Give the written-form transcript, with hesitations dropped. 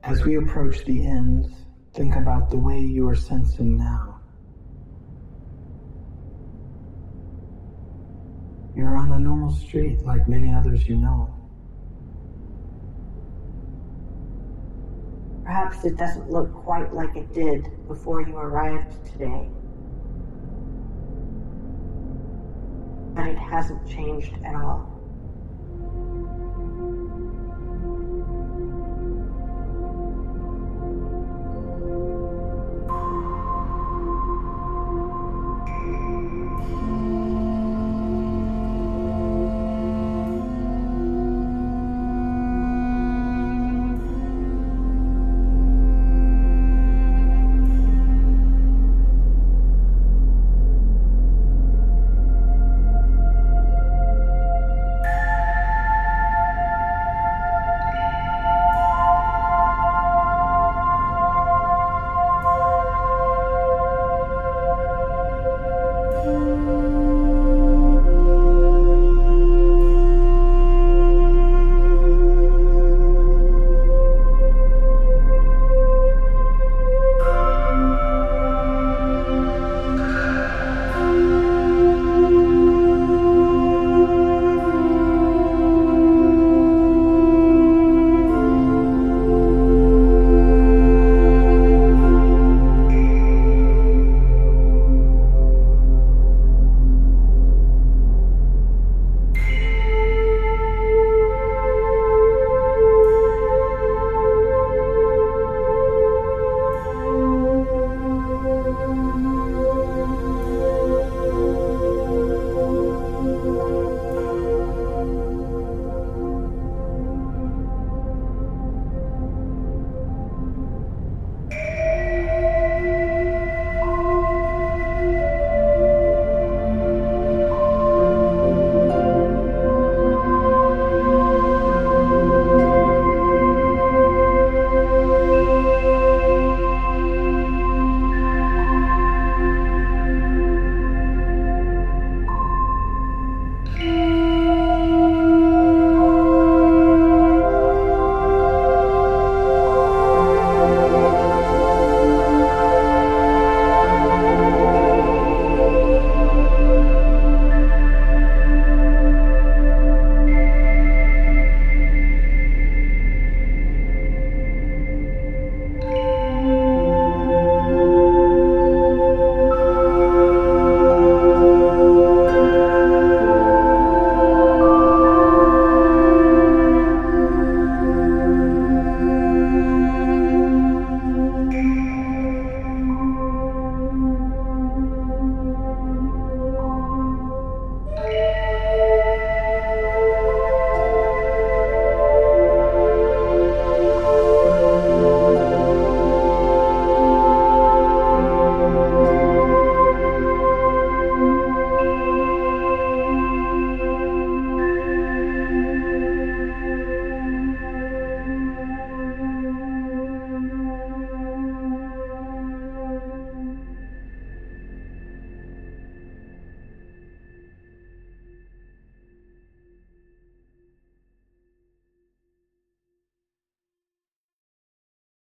As we approach the end, think about the way you are sensing now. You're on a normal street like many others you know. Perhaps it doesn't look quite like it did before you arrived today. But it hasn't changed at all.